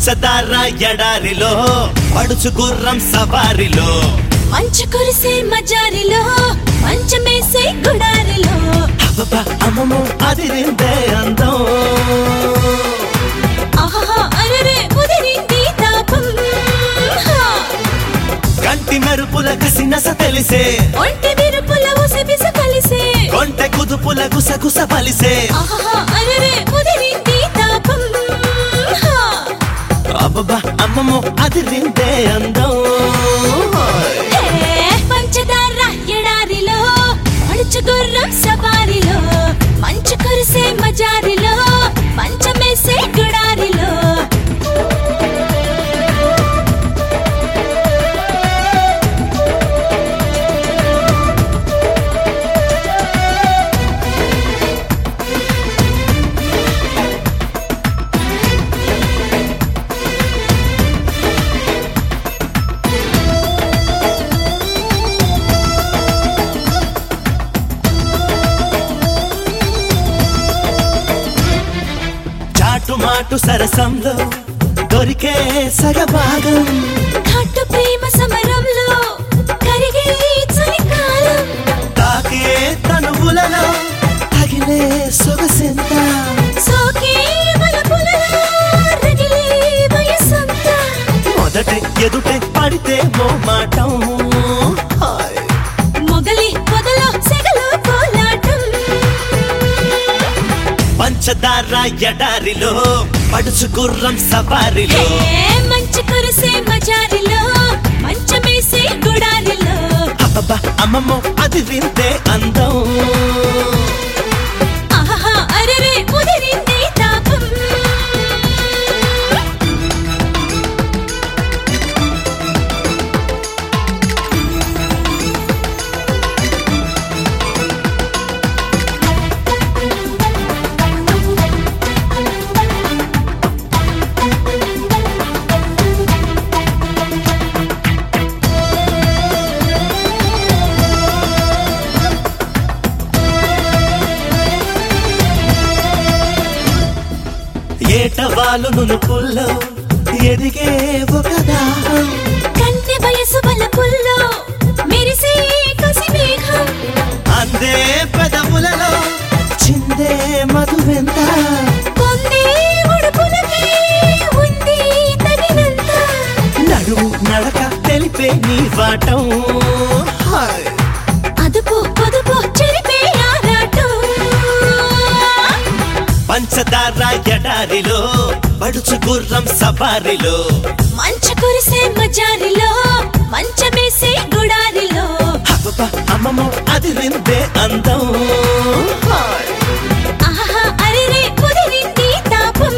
పంచదార ఎడారిలో పడుచు గుర్రం సవారిలో మంచు కురిసే మజారిలో మంచమేసే గుడారిలో అబ్బబ్బా అమ్మమ్మో అదిరిందే అందం ఆహా అరెరే ఉదిరింది తాపం కంటి మెరుపుల కసినస తెలిసే ఒంటి విరుపుల ఉసబిస కలిసే కొంటె కుదుపుల గుసగుస పలిసే ఆహా అరెరే ఉదిరింది తాపం అబ్బబ్బా అమ్మమ్మో అదిరిందే అందం పంచదార ఎడారిలో పడుచు గుర్రం సవారిలో మంచు కురిసే మజారిలో మంచమేసే గుడారిలో మాటు సరసంలో దొరికే సగభాగం ఘాటు ప్రేమ సమరంలో కరిగే చలికాలం తాకే తనువులలో తగిలే సొగసెంత సోకే వలపులలో రగిలే వయసంత మొదటి ఎదుటే పడితే మోమాటం మొగలి పొదలో సెగలో కోలాటం పంచదార ఎడారిలో పడుచు గుర్రం సవారిలో మంచు కురిసే మజారిలో మంచమేసే గుడారిలో అబ్బబ్బా అమ్మమ్మో అది వింటే అందం ఆహా అరెరే ఉదిరింది తాపం ఏటవాలు నునుపుల్లో ఎదిగే ఒక దాహం కన్నె వయసు వలపుల్లో మెరిసే కసి మేఘం అందే పెదవులలో చిందే మధువెంత పొందే ఉడుపులకి ఉంది తగినంత నడుము నడక తెలిపే నీ వాటం అదుపు పొదుపు చెరిపే ఆరాటం పంచదార ఎడారిలో పడుచు గుర్రం సవారిలో మంచు కురిసే మజారిలో మంచమేసే గుడారిలో అబ్బబ్బా అమ్మమ్మో అది విందే అందం ఆహా అరెరే కుదిరింది తాపం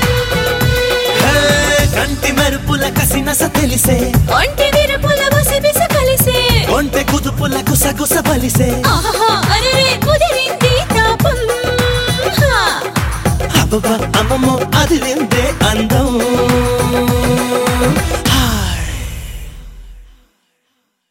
కంటి మెరుపుల కసినస తెలిసే ఒంటి విరుపుల ఉసబిస కలిసే ఒంటె కుదుపుల గుసగుస బలిసే ఆహా అరెరే కుదిరింది తాపం అబ్బబ్బా అమ్మమ్మో అది విందే అందం